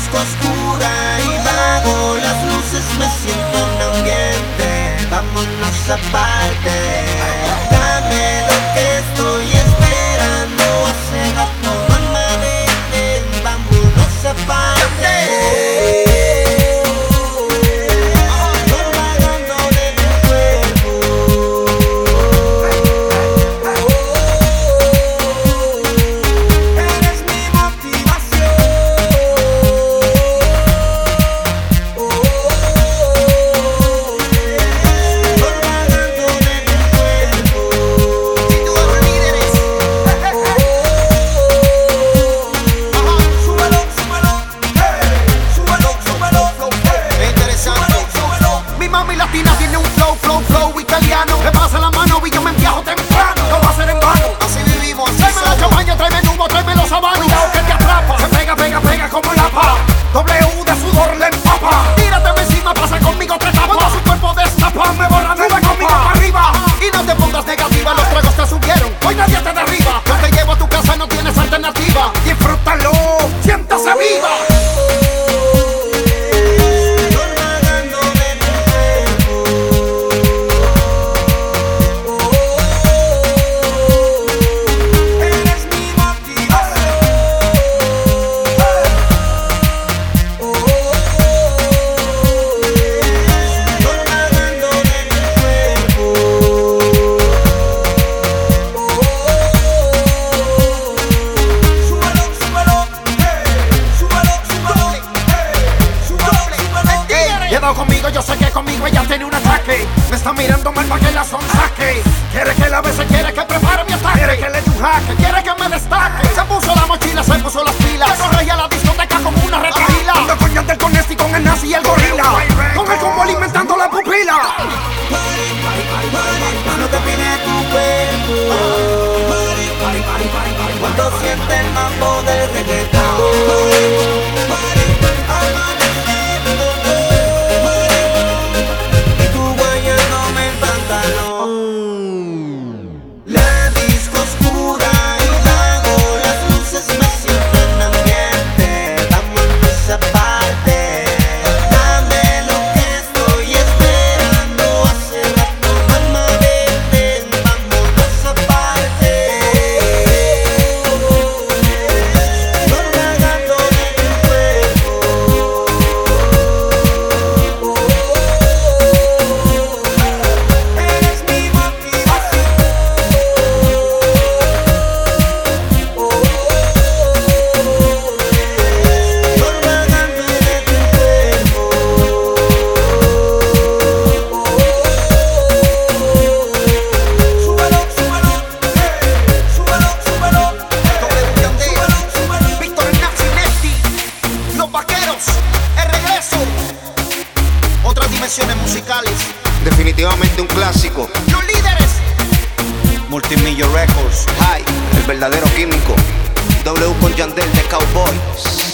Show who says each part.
Speaker 1: disco oscura y vago, las luces me siento en ambiente. Vámonos aparte, dame lo que estoy esperando. Hace rato no me ven, vámonos aparte.
Speaker 2: Me pasa la mano y yo me enviajo temprano. No va a ser en vano, así vivimos, así tráeme la champaña, tráeme el humo, tráeme los habanos. Cuidado que te atrapa, se pega, pega, pega como la pa. W de sudor le empapa. Tírate encima, pasa conmigo tres tapas. Cuando su cuerpo destapa, me borra, sube conmigo para arriba. Y no te pongas negativa, los tragos te subieron, hoy nadie te derriba. Yo te llevo a tu casa, no tienes alternativa. Disfrútalo, siéntase viva. Conmigo, yo sé que conmigo ella tiene un ataque. Me está mirando mal para que la sonsaque. Quiere que la bese, quiere que prepare mi ataque. Quiere que le dé un jaque, quiere que me destaque. Se puso la mochila, se puso las pilas. Se corre a la discoteca como una retrila. Ando con Yandel, con Nesti, con el Nazi y el gorila. Con el combo alimentando la pupila.
Speaker 1: Cuando te pide tu cuerpo, cuando siente el mambo del reggaetón.
Speaker 2: Musicales,
Speaker 3: definitivamente un clásico.
Speaker 2: Los líderes,
Speaker 3: Multimillion Records, High, el verdadero químico. W con Yandel de Cowboy.